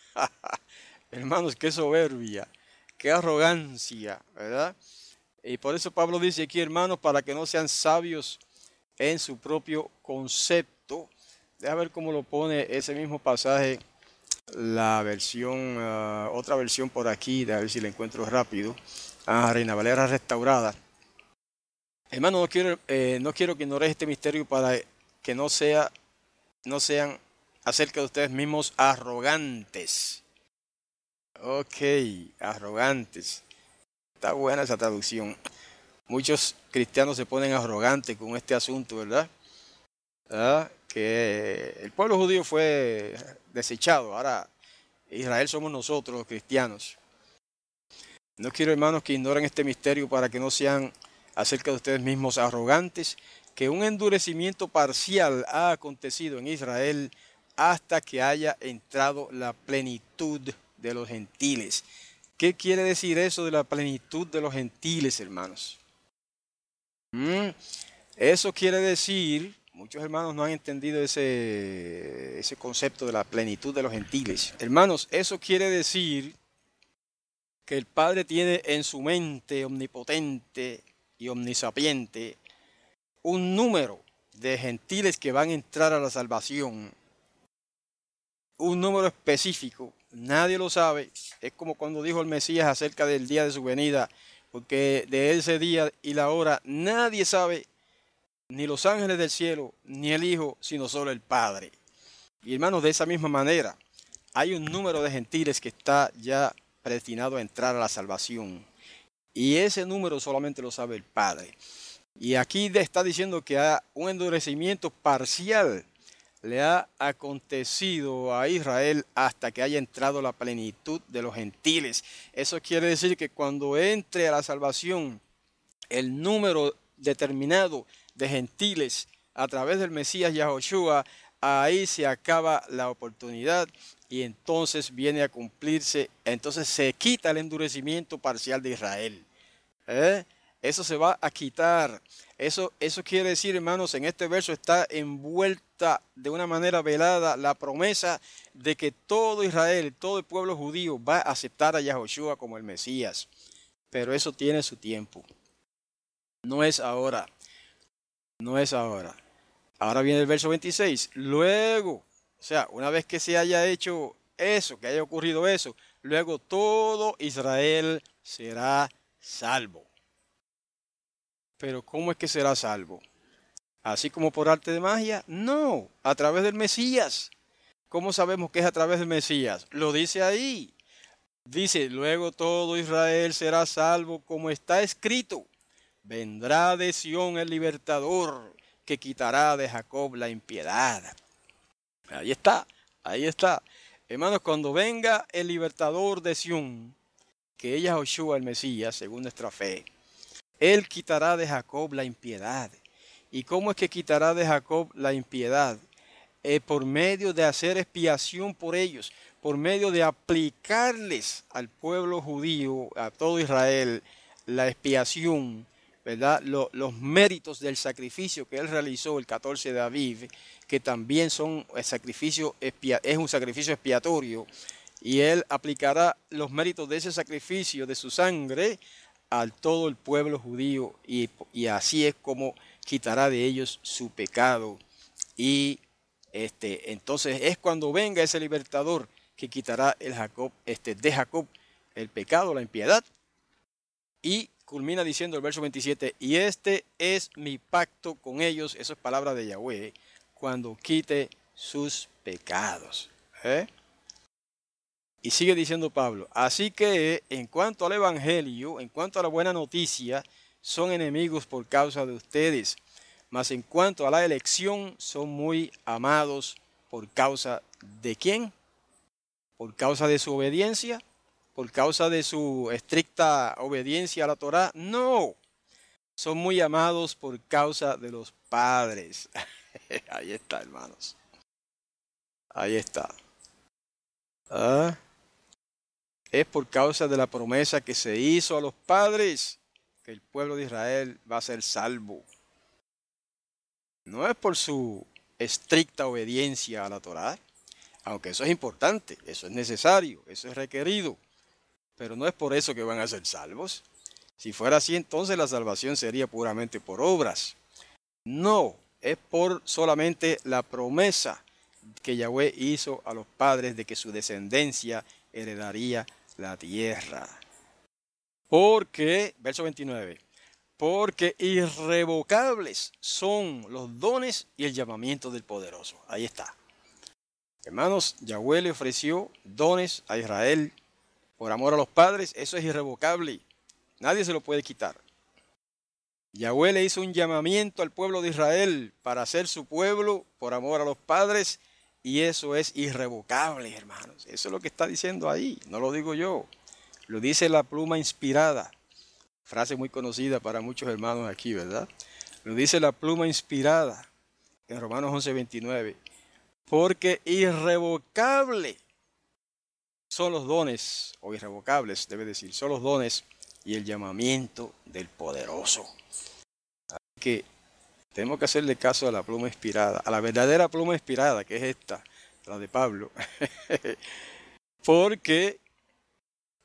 Hermanos, qué soberbia, qué arrogancia, ¿verdad? Y por eso Pablo dice aquí, hermanos, para que no sean sabios en su propio concepto. Deja ver cómo lo pone ese mismo pasaje, la versión, uh, otra versión por aquí, a ver si la encuentro rápido. Ah, Reina Valera restaurada. Hermano, no quiero, eh, no quiero que ignores este misterio para que no, sea, no sean acerca de ustedes mismos arrogantes. Ok, arrogantes. Está buena esa traducción. Muchos cristianos se ponen arrogantes con este asunto, ¿verdad? ¿Ah? Que el pueblo judío fue desechado. Ahora Israel somos nosotros, los cristianos. No quiero, hermanos, que ignoren este misterio para que no sean acerca de ustedes mismos arrogantes, que un endurecimiento parcial ha acontecido en Israel hasta que haya entrado la plenitud de los gentiles. ¿Qué quiere decir eso de la plenitud de los gentiles, hermanos? ¿Mm? Eso quiere decir, muchos hermanos no han entendido ese, ese concepto de la plenitud de los gentiles. Hermanos, eso quiere decir que el Padre tiene en su mente omnipotente y omnisapiente un número de gentiles que van a entrar a la salvación, un número específico, nadie lo sabe. Es como cuando dijo el Mesías acerca del día de su venida, porque de ese día y la hora nadie sabe, ni los ángeles del cielo, ni el Hijo, sino solo el Padre. Y hermanos, de esa misma manera, hay un número de gentiles que está ya predestinado a entrar a la salvación. Y ese número solamente lo sabe el Padre. Y aquí está diciendo que hay un endurecimiento parcial le ha acontecido a Israel hasta que haya entrado la plenitud de los gentiles. Eso quiere decir que cuando entre a la salvación el número determinado de gentiles a través del Mesías Yahoshua, ahí se acaba la oportunidad y entonces viene a cumplirse, entonces se quita el endurecimiento parcial de Israel. ¿Eh? Eso se va a quitar. Eso, eso quiere decir, hermanos, en este verso está envuelta de una manera velada la promesa de que todo Israel, todo el pueblo judío va a aceptar a Yahoshua como el Mesías. Pero eso tiene su tiempo. No es ahora. No es ahora. Ahora viene el verso veintiséis. Luego, o sea, una vez que se haya hecho eso, que haya ocurrido eso, luego todo Israel será salvo. Pero ¿cómo es que será salvo? ¿Así como por arte de magia? No, a través del Mesías. ¿Cómo sabemos que es a través del Mesías? Lo dice ahí. Dice, luego todo Israel será salvo como está escrito. Vendrá de Sión el libertador que quitará de Jacob la impiedad. Ahí está, ahí está. Hermanos, cuando venga el libertador de Sión, que ella es Yahoshua el Mesías, según nuestra fe, Él quitará de Jacob la impiedad. ¿Y cómo es que quitará de Jacob la impiedad? Eh, por medio de hacer expiación por ellos, por medio de aplicarles al pueblo judío, a todo Israel, la expiación, ¿verdad? Lo, los méritos del sacrificio que Él realizó el catorce de Aviv, que también son el sacrificio expia, es un sacrificio expiatorio, y Él aplicará los méritos de ese sacrificio, de su sangre, a todo el pueblo judío, y, y así es como quitará de ellos su pecado. Y este, entonces es cuando venga ese libertador que quitará el Jacob, este, de Jacob el pecado, la impiedad. Y culmina diciendo el verso veintisiete, y este es mi pacto con ellos, eso es palabra de Yahweh, cuando quite sus pecados. ¿Eh? Y sigue diciendo Pablo, así que en cuanto al evangelio, en cuanto a la buena noticia, son enemigos por causa de ustedes, mas en cuanto a la elección, son muy amados por causa de ¿quién? Por causa de su obediencia, por causa de su estricta obediencia a la Torá. No, son muy amados por causa de los padres. Ahí está, hermanos. Ahí está. ¿Ah? Es por causa de la promesa que se hizo a los padres que el pueblo de Israel va a ser salvo. No es por su estricta obediencia a la Torá, aunque eso es importante, eso es necesario, eso es requerido, pero no es por eso que van a ser salvos. Si fuera así, entonces la salvación sería puramente por obras. No, es por solamente la promesa que Yahweh hizo a los padres de que su descendencia heredaría la tierra. Porque, verso veintinueve, porque irrevocables son los dones y el llamamiento del poderoso. Ahí está. Hermanos, Yahweh le ofreció dones a Israel por amor a los padres. Eso es irrevocable. Nadie se lo puede quitar. Yahweh le hizo un llamamiento al pueblo de Israel para ser su pueblo por amor a los padres. Y eso es irrevocable, hermanos. Eso es lo que está diciendo ahí. No lo digo yo. Lo dice la pluma inspirada. Frase muy conocida para muchos hermanos aquí, ¿verdad? Lo dice la pluma inspirada en Romanos once veintinueve. Porque irrevocable son los dones, o irrevocables debe decir, son los dones y el llamamiento del poderoso. Así que tenemos que hacerle caso a la pluma inspirada, a la verdadera pluma inspirada, que es esta, la de Pablo. Porque,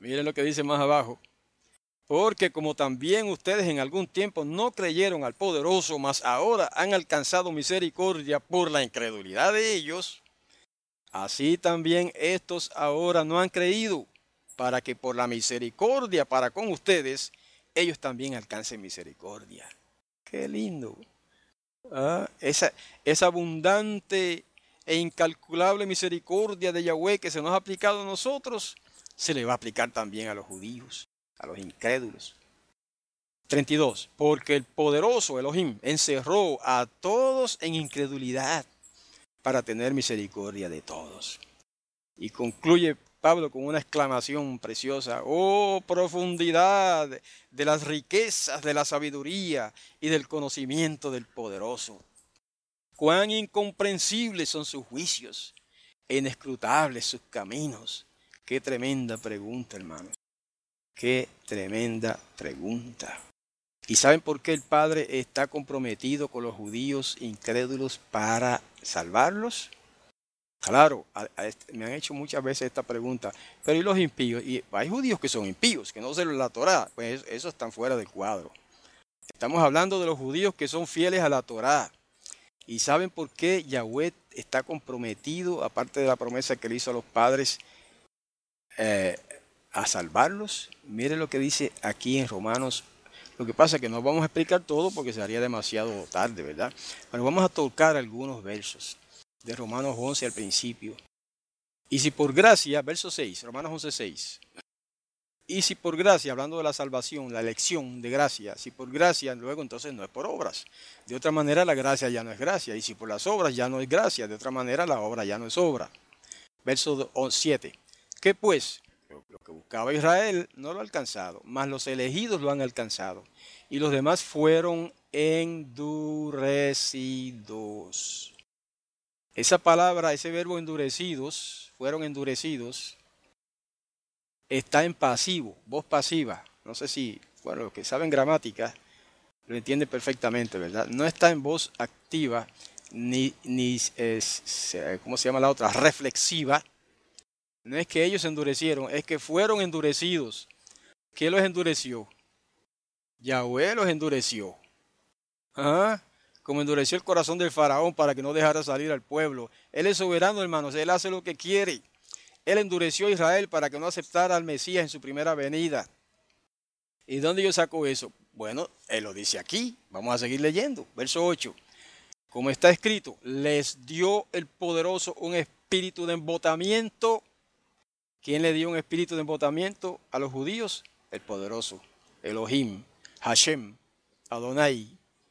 Miren lo que dice más abajo. Porque como también ustedes en algún tiempo no creyeron al poderoso, mas ahora han alcanzado misericordia por la incredulidad de ellos, así también estos ahora no han creído, para que por la misericordia para con ustedes, ellos también alcancen misericordia. Qué lindo. Ah, esa, esa abundante e incalculable misericordia de Yahweh que se nos ha aplicado a nosotros, se le va a aplicar también a los judíos, a los incrédulos. treinta y dos. Porque el poderoso Elohim encerró a todos en incredulidad para tener misericordia de todos. Y concluye Pablo con una exclamación preciosa. Oh, profundidad de las riquezas de la sabiduría y del conocimiento del poderoso. Cuán incomprensibles son sus juicios e inescrutables sus caminos. Qué tremenda pregunta, hermanos. Qué tremenda pregunta. ¿Y saben por qué el Padre está comprometido con los judíos incrédulos para salvarlos? Claro, a, a este, me han hecho muchas veces esta pregunta, pero ¿y los impíos? Y hay judíos que son impíos, que no se les la Torá, pues eso están fuera del cuadro. Estamos hablando de los judíos que son fieles a la Torá. ¿Y saben por qué Yahweh está comprometido, aparte de la promesa que le hizo a los padres, eh, a salvarlos? Miren lo que dice aquí en Romanos. Lo que pasa es que no vamos a explicar todo porque sería demasiado tarde, ¿verdad? Pero vamos a tocar algunos versos de Romanos once al principio. Y si por gracia, verso seis, Romanos once, seis. Y si por gracia, hablando de la salvación, la elección de gracia, si por gracia, luego entonces no es por obras. De otra manera la gracia ya no es gracia. Y si por las obras ya no es gracia, de otra manera la obra ya no es obra. Verso siete. ¿Qué pues? Lo que buscaba Israel no lo ha alcanzado, mas los elegidos lo han alcanzado. Y los demás fueron endurecidos. Esa palabra, ese verbo endurecidos, fueron endurecidos, está en pasivo, voz pasiva. No sé si, bueno, los que saben gramática lo entienden perfectamente, ¿verdad? No está en voz activa, ni, ni es, ¿cómo se llama la otra? Reflexiva. No es que ellos se endurecieron, es que fueron endurecidos. ¿Quién los endureció? Yahweh los endureció. ¿Ah? Como endureció el corazón del faraón para que no dejara salir al pueblo. Él es soberano, hermanos, él hace lo que quiere. Él endureció a Israel para que no aceptara al Mesías en su primera venida. ¿Y dónde yo saco eso? Bueno, él lo dice aquí. Vamos a seguir leyendo. Verso ocho. Como está escrito, les dio el poderoso un espíritu de embotamiento. ¿Quién le dio un espíritu de embotamiento a los judíos? El poderoso, Elohim, Hashem, Adonai.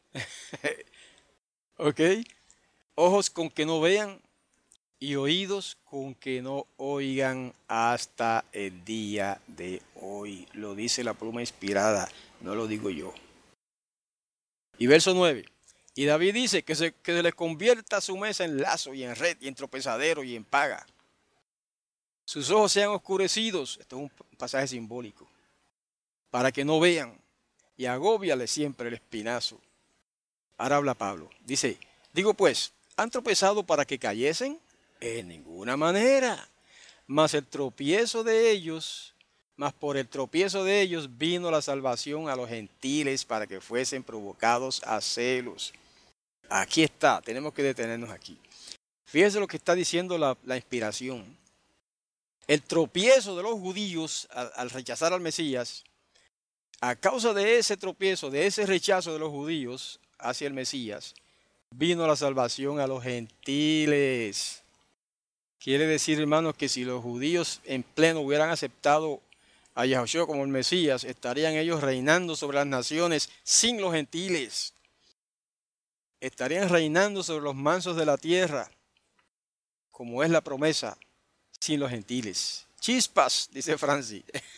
¿Ok? Ojos con que no vean y oídos con que no oigan hasta el día de hoy. Lo dice la pluma inspirada, no lo digo yo. Y verso nueve. Y David dice que se, que se les convierta su mesa en lazo y en red y en tropezadero y en paga. Sus ojos sean oscurecidos, esto es un pasaje simbólico, para que no vean, y agóbiale siempre el espinazo. Ahora habla Pablo, dice, digo pues, ¿han tropezado para que cayesen? En ninguna manera, mas el tropiezo de ellos, mas por el tropiezo de ellos vino la salvación a los gentiles para que fuesen provocados a celos. Aquí está, tenemos que detenernos aquí. Fíjense lo que está diciendo la, la inspiración. El tropiezo de los judíos al, al rechazar al Mesías, a causa de ese tropiezo, de ese rechazo de los judíos hacia el Mesías, vino la salvación a los gentiles. Quiere decir, hermanos, que si los judíos en pleno hubieran aceptado a Yahushua como el Mesías, estarían ellos reinando sobre las naciones sin los gentiles. Estarían reinando sobre los mansos de la tierra, como es la promesa, sin los gentiles. Chispas, dice Francis.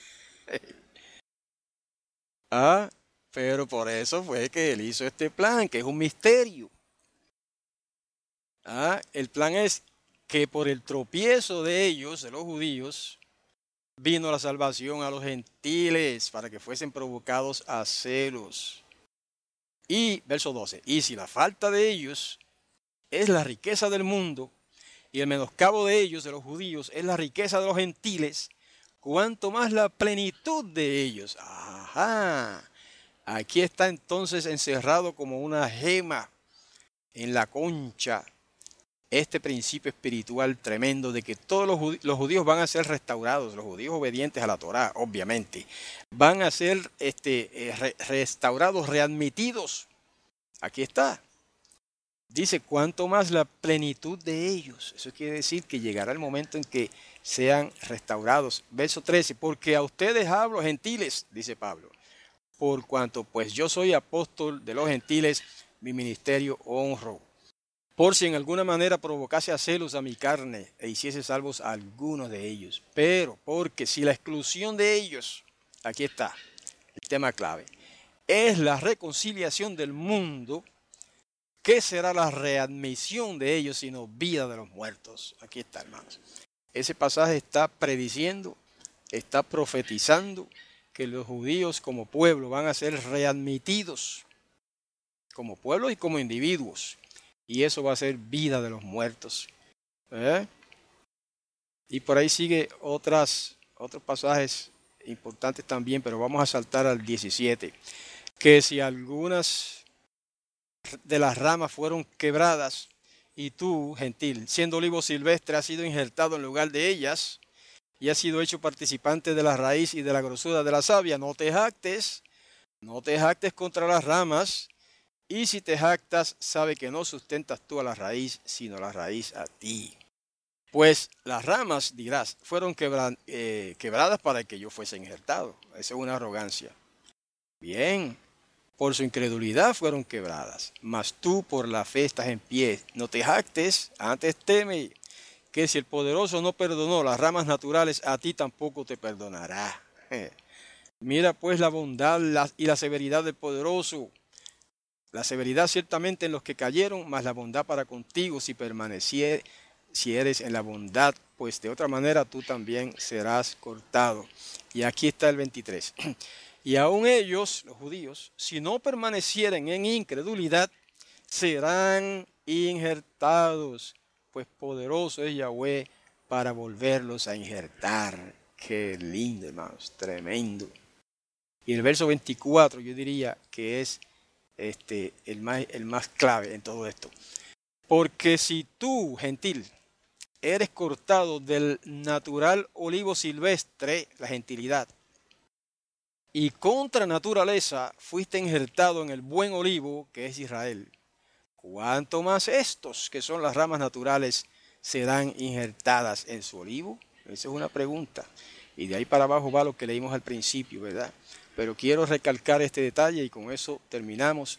Ah, pero por eso fue que él hizo este plan, que es un misterio. Ah, el plan es que por el tropiezo de ellos, de los judíos, vino la salvación a los gentiles para que fuesen provocados a celos. Y, verso doce, y si la falta de ellos es la riqueza del mundo, y el menoscabo de ellos, de los judíos, es la riqueza de los gentiles, cuanto más la plenitud de ellos. Ajá. Aquí está entonces encerrado como una gema en la concha este principio espiritual tremendo de que todos los judíos, los judíos van a ser restaurados, los judíos obedientes a la Torá, obviamente, van a ser este, eh, re, restaurados, readmitidos. Aquí está. Dice, cuanto más la plenitud de ellos. Eso quiere decir que llegará el momento en que sean restaurados. Verso trece, porque a ustedes hablo, gentiles, dice Pablo, por cuanto pues yo soy apóstol de los gentiles, mi ministerio honro. Por si en alguna manera provocase a celos a mi carne e hiciese salvos a algunos de ellos. Pero porque si la exclusión de ellos, aquí está el tema clave, es la reconciliación del mundo, ¿qué será la readmisión de ellos sino vida de los muertos? Aquí está, hermanos. Ese pasaje está prediciendo, está profetizando que los judíos como pueblo van a ser readmitidos como pueblo y como individuos. Y eso va a ser vida de los muertos. ¿Eh? Y por ahí sigue otras, otros pasajes importantes también, pero vamos a saltar al diecisiete. Que si algunas de las ramas fueron quebradas y tú, gentil, siendo olivo silvestre, has sido injertado en lugar de ellas y has sido hecho participante de la raíz y de la grosura de la savia, no te jactes, no te jactes contra las ramas. Y si te jactas, sabe que no sustentas tú a la raíz, sino la raíz a ti. Pues las ramas, dirás, fueron quebra, eh, quebradas para que yo fuese injertado. Esa es una arrogancia. Bien, por su incredulidad fueron quebradas, mas tú por la fe estás en pie. No te jactes, antes teme que si el poderoso no perdonó las ramas naturales, a ti tampoco te perdonará. Mira pues la bondad y la severidad del poderoso. La severidad ciertamente en los que cayeron, mas la bondad para contigo si permaneciere, si eres en la bondad, pues de otra manera tú también serás cortado. Y aquí está el veintitrés. Y aun ellos, los judíos, si no permanecieren en incredulidad, serán injertados, pues poderoso es Yahweh para volverlos a injertar. Qué lindo, hermanos, tremendo. Y el verso veinticuatro yo diría que es Este, el, más, el más clave en todo esto. Porque si tú, gentil, eres cortado del natural olivo silvestre, la gentilidad, y contra naturaleza fuiste injertado en el buen olivo, que es Israel, ¿cuánto más estos, que son las ramas naturales, serán injertadas en su olivo? Esa es una pregunta. Y de ahí para abajo va lo que leímos al principio, ¿verdad? Pero quiero recalcar este detalle y con eso terminamos.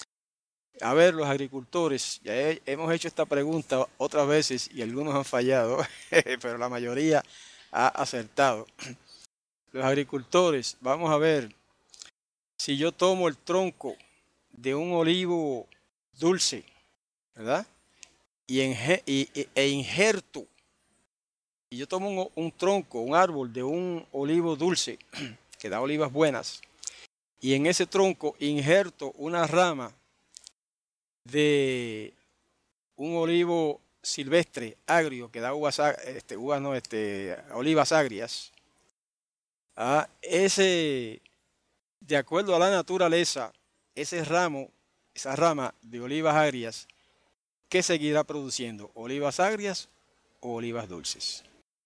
A ver, los agricultores, ya he, hemos hecho esta pregunta otras veces y algunos han fallado, pero la mayoría ha acertado. Los agricultores, vamos a ver, si yo tomo el tronco de un olivo dulce, ¿verdad? Y, enge, y e injerto, y yo tomo un, un tronco, un árbol de un olivo dulce, que da olivas buenas, y en ese tronco injerto una rama de un olivo silvestre agrio que da uvas, este, uvas no, este, olivas agrias. Ah, ese, de acuerdo a la naturaleza, ese ramo, esa rama de olivas agrias, ¿qué seguirá produciendo? ¿Olivas agrias o olivas dulces?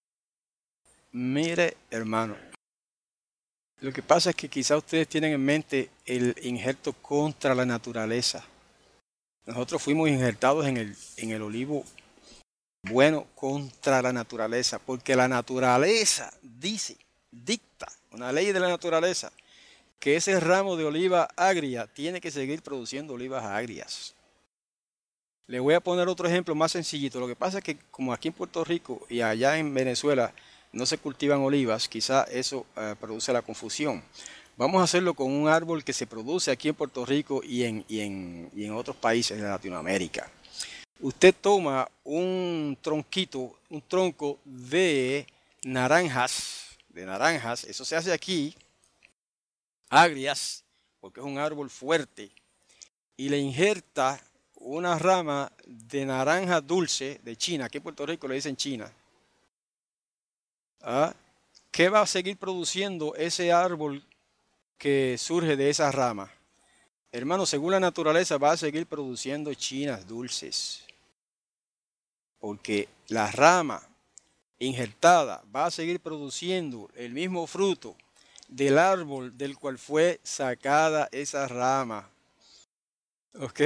Mire, hermano. Lo que pasa es que quizá ustedes tienen en mente el injerto contra la naturaleza. Nosotros fuimos injertados en el, en el olivo bueno contra la naturaleza, porque la naturaleza dice, dicta, una ley de la naturaleza, que ese ramo de oliva agria tiene que seguir produciendo olivas agrias. Le voy a poner otro ejemplo más sencillito. Lo que pasa es que como aquí en Puerto Rico y allá en Venezuela no se cultivan olivas, quizá eso uh, produce la confusión. Vamos a hacerlo con un árbol que se produce aquí en Puerto Rico y en, y en, y en otros países de Latinoamérica. Usted toma un tronquito, un tronco de naranjas, de naranjas, eso se hace aquí, agrias, porque es un árbol fuerte, y le injerta una rama de naranja dulce de China, aquí en Puerto Rico le dicen China. ¿Ah? ¿qué va a seguir produciendo ese árbol que surge de esa rama? Hermano, según la naturaleza va a seguir produciendo chinas dulces. Porque la rama injertada va a seguir produciendo el mismo fruto del árbol del cual fue sacada esa rama. ¿Ok?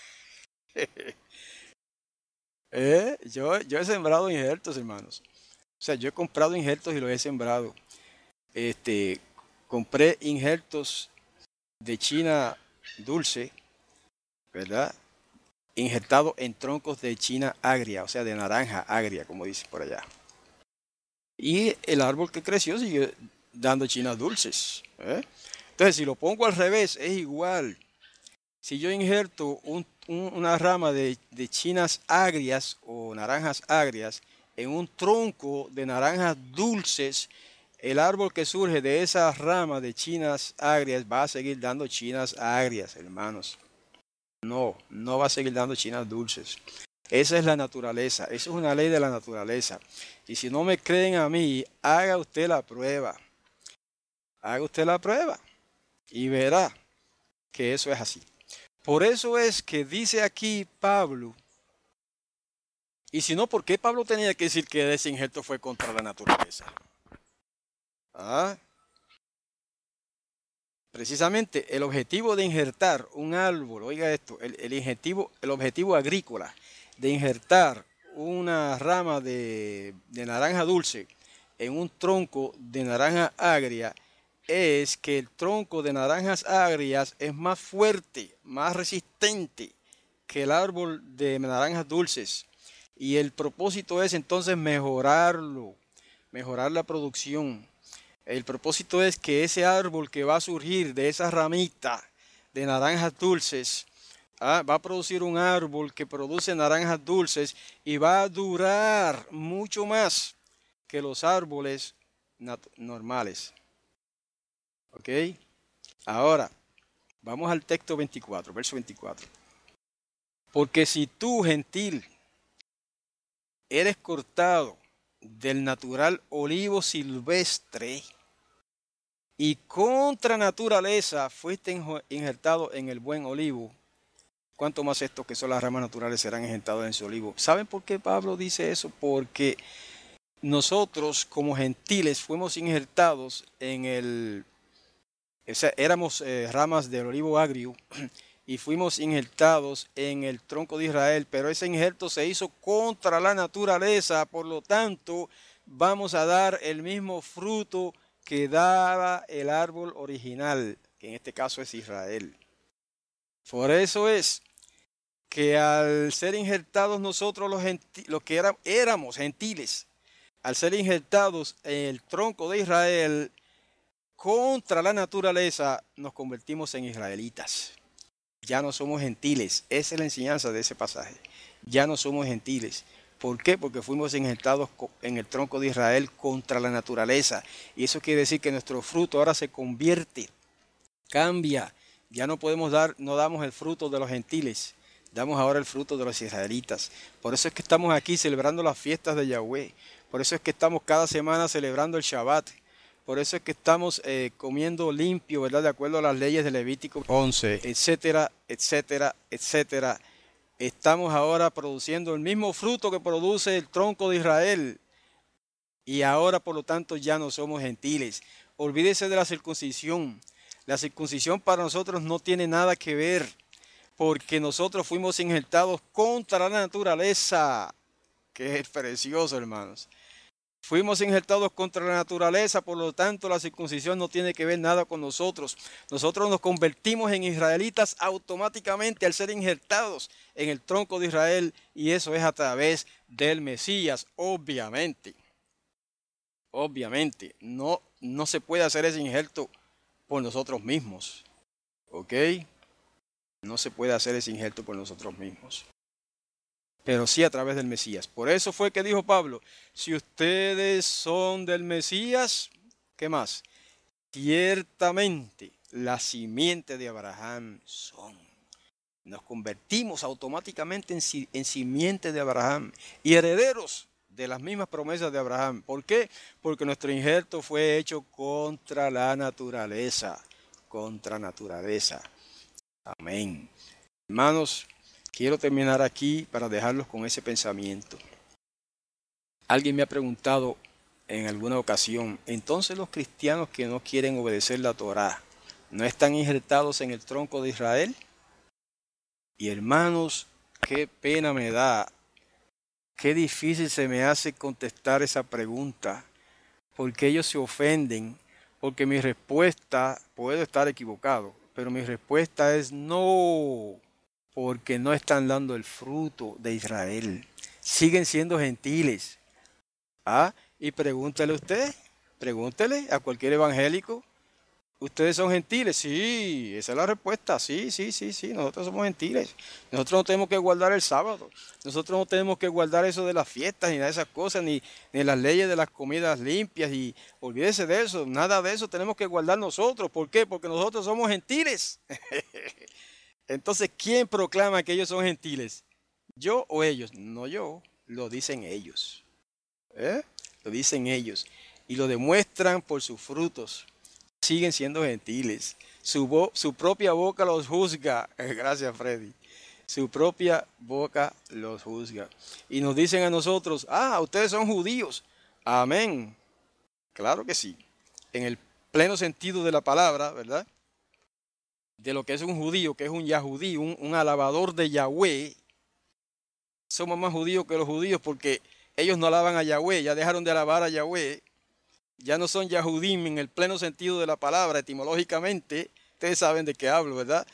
¿Eh? Yo, yo he sembrado injertos, hermanos. O sea, yo he comprado injertos y los he sembrado. Este, compré injertos de china dulce, ¿verdad? Injertado en troncos de china agria, o sea, de naranja agria, como dice por allá. Y el árbol que creció sigue dando chinas dulces. ¿eh? Entonces, si lo pongo al revés, es igual. Si yo injerto un, un, una rama de, de chinas agrias o naranjas agrias en un tronco de naranjas dulces, el árbol que surge de esa rama de chinas agrias va a seguir dando chinas agrias, hermanos. No, no va a seguir dando chinas dulces. Esa es la naturaleza, esa es una ley de la naturaleza. Y si no me creen a mí, haga usted la prueba. Haga usted la prueba y verá que eso es así. Por eso es que dice aquí Pablo, y si no, ¿por qué Pablo tenía que decir que ese injerto fue contra la naturaleza? ¿Ah? Precisamente el objetivo de injertar un árbol, oiga esto, el, el, objetivo, el objetivo agrícola de injertar una rama de, de naranja dulce en un tronco de naranja agria es que el tronco de naranjas agrias es más fuerte, más resistente que el árbol de naranjas dulces. Y el propósito es entonces mejorarlo, mejorar la producción. El propósito es que ese árbol que va a surgir de esa ramita de naranjas dulces, ¿ah? va a producir un árbol que produce naranjas dulces y va a durar mucho más que los árboles normales. ¿Ok? Ahora, vamos al texto veinticuatro, verso veinticuatro. Porque si tú, gentil, eres cortado del natural olivo silvestre y contra naturaleza fuiste injertado en el buen olivo, ¿cuánto más estos que son las ramas naturales serán injertados en su olivo? ¿Saben por qué Pablo dice eso? Porque nosotros como gentiles fuimos injertados en el... O sea, éramos eh, ramas del olivo agrio y fuimos injertados en el tronco de Israel, pero ese injerto se hizo contra la naturaleza, por lo tanto vamos a dar el mismo fruto que daba el árbol original, que en este caso es Israel. Por eso es que al ser injertados nosotros los, los que era, éramos gentiles, al ser injertados en el tronco de Israel, contra la naturaleza nos convertimos en israelitas. Ya no somos gentiles. Esa es la enseñanza de ese pasaje. Ya no somos gentiles. ¿Por qué? Porque fuimos injertados en el tronco de Israel contra la naturaleza. Y eso quiere decir que nuestro fruto ahora se convierte, cambia. Ya no podemos dar, no damos el fruto de los gentiles. Damos ahora el fruto de los israelitas. Por eso es que estamos aquí celebrando las fiestas de Yahweh. Por eso es que estamos cada semana celebrando el Shabbat. Por eso es que estamos eh, comiendo limpio, ¿verdad? De acuerdo a las leyes de Levítico once, etcétera, etcétera, etcétera. Estamos ahora produciendo el mismo fruto que produce el tronco de Israel. Y ahora, por lo tanto, ya no somos gentiles. Olvídese de la circuncisión. La circuncisión para nosotros no tiene nada que ver, porque nosotros fuimos injertados contra la naturaleza, que es precioso, hermanos. Fuimos injertados contra la naturaleza, por lo tanto la circuncisión no tiene que ver nada con nosotros. Nosotros nos convertimos en israelitas automáticamente al ser injertados en el tronco de Israel, y eso es a través del Mesías, obviamente. Obviamente, no, no se puede hacer ese injerto por nosotros mismos, ¿ok? No se puede hacer ese injerto por nosotros mismos, pero sí a través del Mesías. Por eso fue que dijo Pablo, si ustedes son del Mesías, ¿qué más? Ciertamente la simiente de Abraham son. Nos convertimos automáticamente en, en simiente de Abraham y herederos de las mismas promesas de Abraham. ¿Por qué? Porque nuestro injerto fue hecho contra la naturaleza, contra naturaleza. Amén. Hermanos, quiero terminar aquí para dejarlos con ese pensamiento. Alguien me ha preguntado en alguna ocasión, entonces los cristianos que no quieren obedecer la Torá, ¿no están injertados en el tronco de Israel? Y hermanos, qué pena me da, qué difícil se me hace contestar esa pregunta, porque ellos se ofenden, porque mi respuesta, puedo estar equivocado, pero mi respuesta es no, porque no están dando el fruto de Israel, siguen siendo gentiles. Ah, y pregúntele usted, pregúntele a cualquier evangélico, ¿ustedes son gentiles? Sí, esa es la respuesta, sí, sí, sí, sí, nosotros somos gentiles. Nosotros no tenemos que guardar el sábado, nosotros no tenemos que guardar eso de las fiestas, ni nada de esas cosas, ni, ni las leyes de las comidas limpias, y olvídese de eso, nada de eso tenemos que guardar nosotros. ¿Por qué? Porque nosotros somos gentiles. Entonces, ¿quién proclama que ellos son gentiles? ¿Yo o ellos? No yo, lo dicen ellos. ¿Eh? Lo dicen ellos y lo demuestran por sus frutos. Siguen siendo gentiles. Su, bo su propia boca los juzga. Gracias, Freddy. Su propia boca los juzga. Y nos dicen a nosotros, ah, ustedes son judíos. Amén. Claro que sí. En el pleno sentido de la palabra, ¿verdad? De lo que es un judío, que es un yahudí, un, un alabador de Yahweh. Somos más judíos que los judíos porque ellos no alaban a Yahweh, ya dejaron de alabar a Yahweh, ya no son Yahudim en el pleno sentido de la palabra, etimológicamente, ustedes saben de qué hablo, ¿verdad?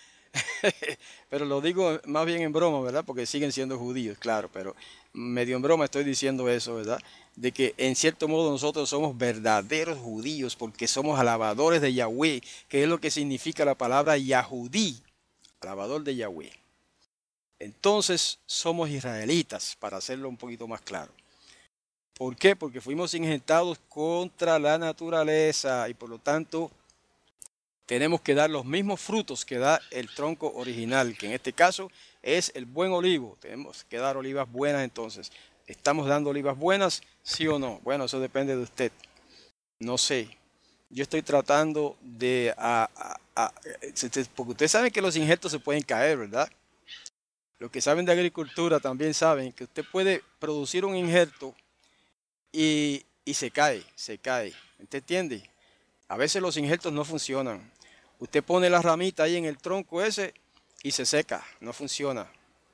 Pero lo digo más bien en broma, ¿verdad? Porque siguen siendo judíos, claro, pero medio en broma estoy diciendo eso, ¿verdad? De que en cierto modo nosotros somos verdaderos judíos porque somos alabadores de Yahweh, que es lo que significa la palabra Yahudí, alabador de Yahweh. Entonces somos israelitas, para hacerlo un poquito más claro. ¿Por qué? Porque fuimos injertados contra la naturaleza y por lo tanto tenemos que dar los mismos frutos que da el tronco original, que en este caso es el buen olivo. Tenemos que dar olivas buenas entonces. ¿Estamos dando olivas buenas? ¿Sí o no? Bueno, eso depende de usted. No sé. Yo estoy tratando de... A, a, a, porque ustedes saben que los injertos se pueden caer, ¿verdad? Los que saben de agricultura también saben que usted puede producir un injerto y, y se cae, se cae. ¿Usted entiende? A veces los injertos no funcionan. Usted pone la ramita ahí en el tronco ese y se seca, no funciona.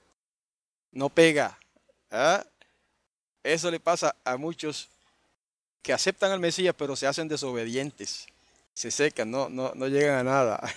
No pega. ¿Ah? Eso le pasa a muchos que aceptan al Mesías pero se hacen desobedientes. Se secan, no, no, no llegan a nada.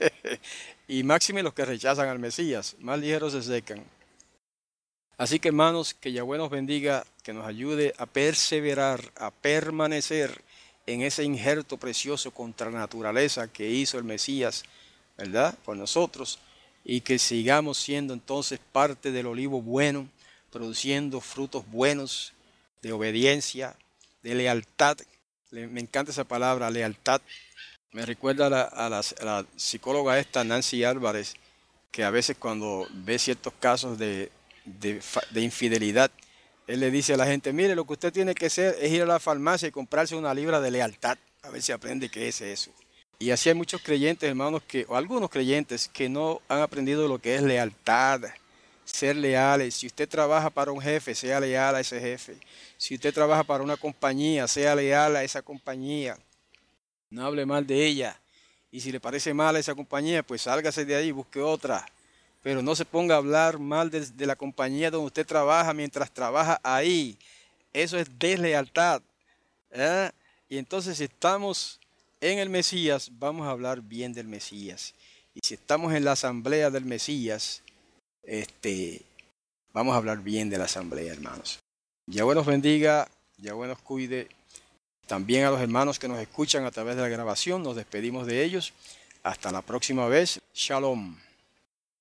Y máxime los que rechazan al Mesías, más ligeros se secan. Así que hermanos, que Yahweh nos bendiga, que nos ayude a perseverar, a permanecer en ese injerto precioso contra la naturaleza que hizo el Mesías, ¿verdad? Por nosotros, y que sigamos siendo entonces parte del olivo bueno, produciendo frutos buenos de obediencia, de lealtad. Me encanta esa palabra, lealtad. Me recuerda a la, a, la, a la psicóloga esta, Nancy Álvarez, que a veces cuando ve ciertos casos de, de, de infidelidad, él le dice a la gente, mire, lo que usted tiene que hacer es ir a la farmacia y comprarse una libra de lealtad, a ver si aprende qué es eso. Y así hay muchos creyentes, hermanos, que, o algunos creyentes que no han aprendido lo que es lealtad, ser leales. Si usted trabaja para un jefe, sea leal a ese jefe. Si usted trabaja para una compañía, sea leal a esa compañía. No hable mal de ella. Y si le parece mal a esa compañía, pues sálgase de ahí y busque otra. Pero no se ponga a hablar mal de, de la compañía donde usted trabaja mientras trabaja ahí. Eso es deslealtad. ¿Eh? Y entonces si estamos en el Mesías, vamos a hablar bien del Mesías. Y si estamos en la asamblea del Mesías, este, vamos a hablar bien de la asamblea, hermanos. Yahweh nos bendiga, Yahweh nos cuide. También a los hermanos que nos escuchan a través de la grabación, nos despedimos de ellos. Hasta la próxima vez. Shalom.